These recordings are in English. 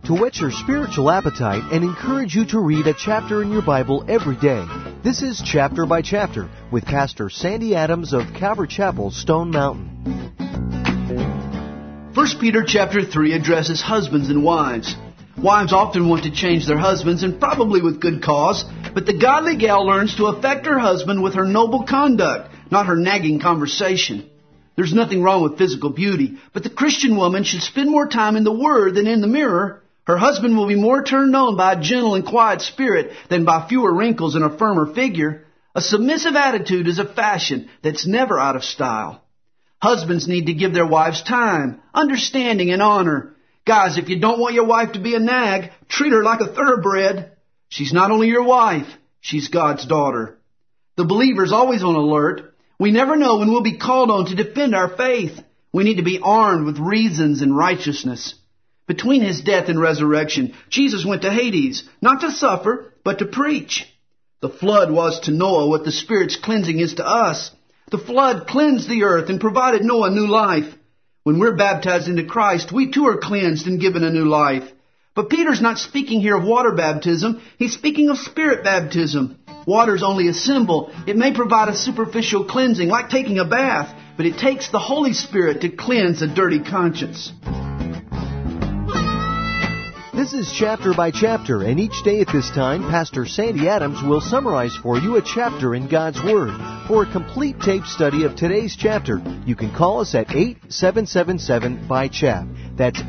to whet your spiritual appetite and encourage you to read a chapter in your Bible every day. This is Chapter by Chapter with Pastor Sandy Adams of Calvary Chapel, Stone Mountain. 1 Peter chapter 3 addresses husbands and wives. Wives often want to change their husbands, and probably with good cause, but the godly gal learns to affect her husband with her noble conduct, not her nagging conversation. There's nothing wrong with physical beauty, but the Christian woman should spend more time in the Word than in the mirror. Her husband will be more turned on by a gentle and quiet spirit than by fewer wrinkles and a firmer figure. A submissive attitude is a fashion that's never out of style. Husbands need to give their wives time, understanding, and honor. Guys, if you don't want your wife to be a nag, treat her like a thoroughbred. She's not only your wife, she's God's daughter. The believer's always on alert. We never know when we'll be called on to defend our faith. We need to be armed with reasons and righteousness. Between His death and resurrection, Jesus went to Hades, not to suffer, but to preach. The flood was to Noah what the Spirit's cleansing is to us. The flood cleansed the earth and provided Noah new life. When we're baptized into Christ, we too are cleansed and given a new life. But Peter's not speaking here of water baptism. He's speaking of Spirit baptism. Water's only a symbol. It may provide a superficial cleansing, like taking a bath, but it takes the Holy Spirit to cleanse a dirty conscience. This is Chapter by Chapter, and each day at this time, Pastor Sandy Adams will summarize for you a chapter in God's Word. For a complete tape study of today's chapter, you can call us at 8777-BY-CHAP. That's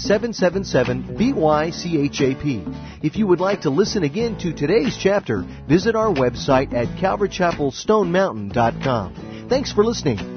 8777-BY-CHAP. If you would like to listen again to today's chapter, visit our website at calvarychapelstonemountain.com. Thanks for listening.